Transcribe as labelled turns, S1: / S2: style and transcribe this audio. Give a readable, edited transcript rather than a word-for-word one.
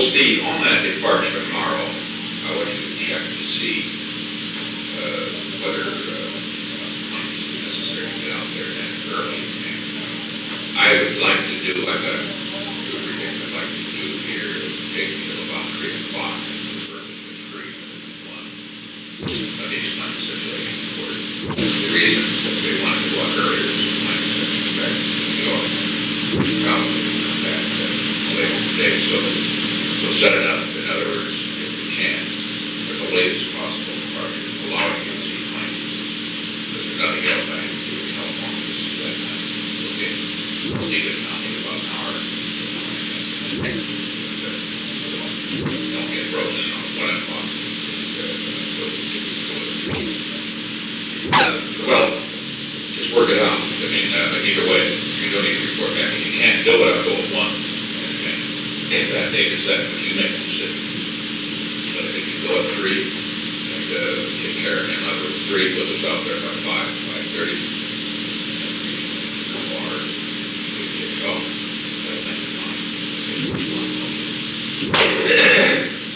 S1: Steve, on that departure tomorrow, I want you to check to see whether it's necessary to get out there that early. And I would like to do, I've got a few things I'd like to do here, take till about 3 o'clock, and the early to 3, 1. But each month situation for it. The reason that we want to go out earlier is my such back to New York. Probably come back later today, so set it up. In other words, if we can, at the latest possible departure, allowing you to see planes. Because there's nothing else I have to do in California to see that time. Okay. Leave it nothing about an hour. Don't get frozen on 1 o'clock. Well, just work it out. I mean, either way, you don't need to report back. If you can't do it, I'll go at 1. And that date is that, but you make a decision. But if you go at 3, and take care of him, I would 3, put us out there by 5:30. 2 hours.